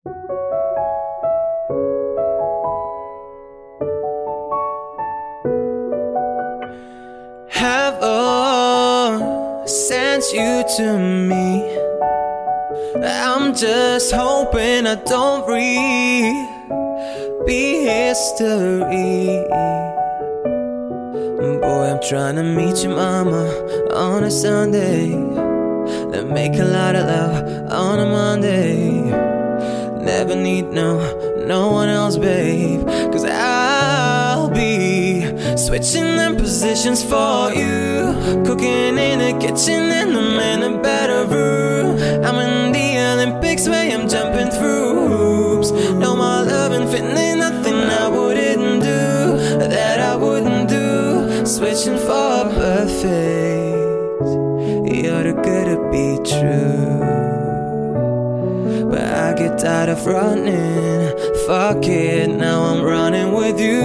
Heaven sent you to me. I'm just hoping I don't be history. Boy, I'm trying to meet your mama on a Sunday, then make a lot of love on a Monday. Never need no one else, babe, 'cause I'll be switching them positions for you, cooking in the kitchen and I'm in a better room. I'm in the Olympics where I'm jumping through hoops. No more love and fitness, nothing I wouldn't do, that I wouldn't do. Switching for perfect, you're too good to be true. But I get tired of running, fuck it, now I'm running with you.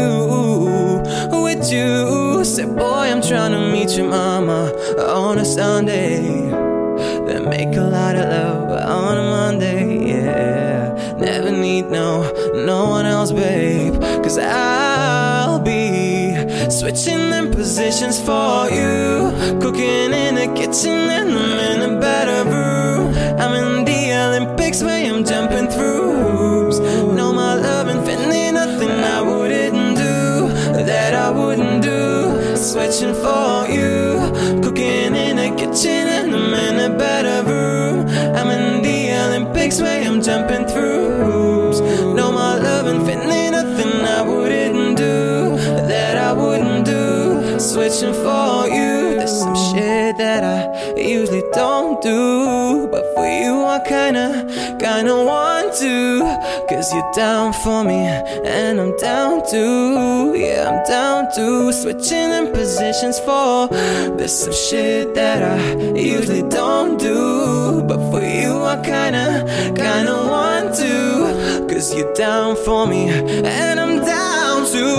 With you, say boy, I'm trying to meet your mama on a Sunday, then make a lot of love on a Monday, yeah. Never need no one else, babe, 'cause I'll be switching them positions for you, cooking in the kitchen and I'm in a better room. I'm in the Olympics where I'm jumping through hoops. No more love and fitness, nothing I wouldn't do, that I wouldn't do. Switching for you, cooking in the kitchen and I'm in a better room. I'm in the Olympics where I'm jumping through hoops. No more love and fitness, nothing I wouldn't do, that I wouldn't do. Switching for you, there's some shit that I usually don't do, but for you I kinda want to, 'cause you're down for me and I'm down too. Yeah, I'm down to switching in positions for. There's some shit that I usually don't do, but for you I kinda want to, 'cause you're down for me and I'm down too.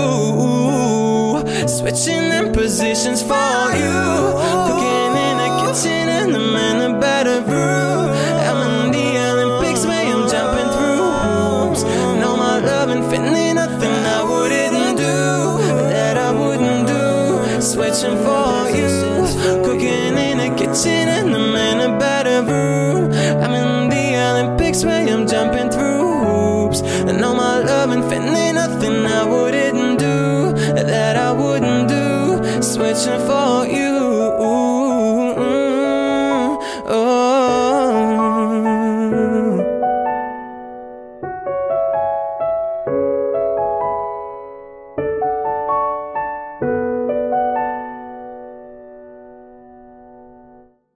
Switching in positions for you, cooking in the kitchen and I'm in a better room. I'm in the Olympics where I'm jumping through hoops. No more love and fitness, nothing I wouldn't do, that I wouldn't do. Switching for you, cooking in the kitchen and I'm in a better room. I'm in the Olympics where I'm jumping through hoops. No more love and fitness, nothing I wouldn't do, that I wouldn't do. Switching for you.